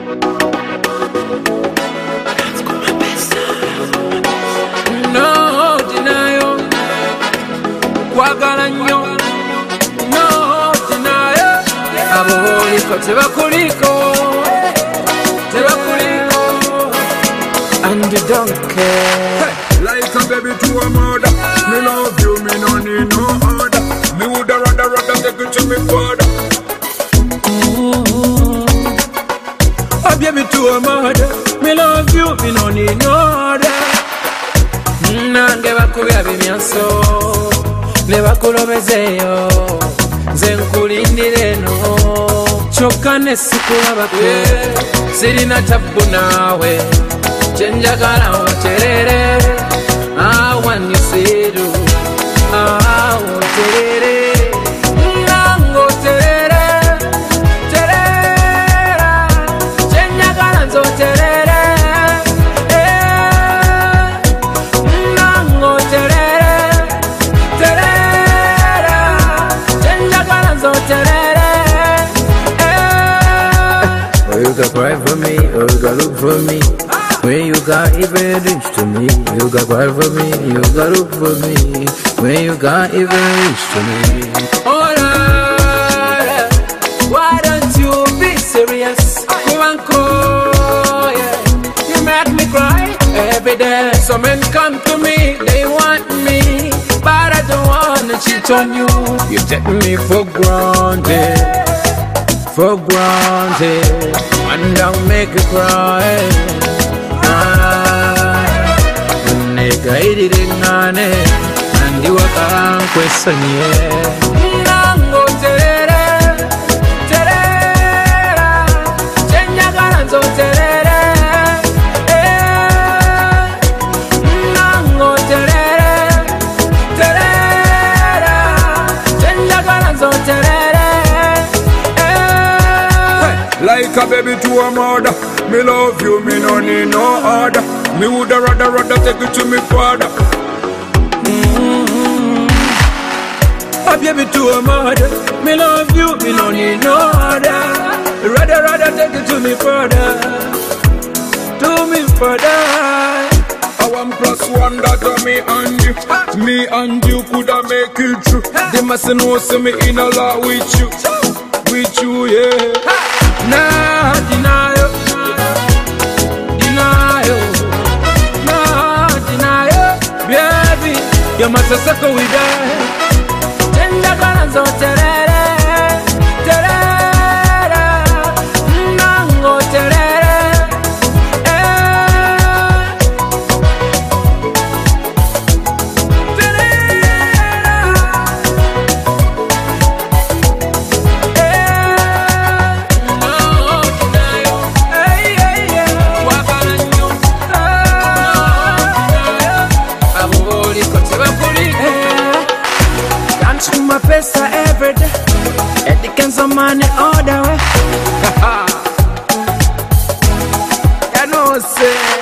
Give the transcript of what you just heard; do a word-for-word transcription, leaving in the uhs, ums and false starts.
No denial, kwagala nnyo. No denial, aboliko tebakuliko, tebakuliko, and you don't care. Like a baby to a mother, me love you, me no need no other. Me woulda rather rather take you to me father. Mm-hmm. Oh baby to a mother, me love you, me no need no other. Nange bakubya bimyaso, ne bakulobezeyo, nze nkulindira eno, kyokka ne sikulabako, sirina tabbu naawe, kyenjagala oterere, I want you say do, ah oterere, nango terere, terera, kyenjagala nze oterere, eh, nango terere, terera, kyenjagala nze oterere, eh. Oh, you can cry for me, oh, you can look for me. When you can't even reach to me, you can cry for me, you can look for me. When you can't even reach to me. Alright, why don't you be serious? Come and call, yeah. You make me cry every day. Some men come to me, they want me, but I don't wanna cheat on you. You take me for granted, for granted, and don't make you cry. Negairiringane andi wakankwesonye nango terere terera kyenjagala nze oterere eh nango terere terera kyenjagala nze oterere eh. Like a baby to a mother, me love you, me no need no other. Me woulda rather rather take you to me father. Mm-hmm. Oh baby to a mother, me love you, me no need no other. Rather rather take you to me father, to me father. I want plus one that me and you, me and you coulda make it true. They must know say me in a lot with you, with you, yeah. Nah denial, denial. Baby, you must have sucked with that. Kyenjagala nze oterere, terera, nango terere, eh. Terera, eh. No denial, hey, hey, hey. Kwagala nnyo, dance with my pesa every day. Eddie can some money all the way. You know, say.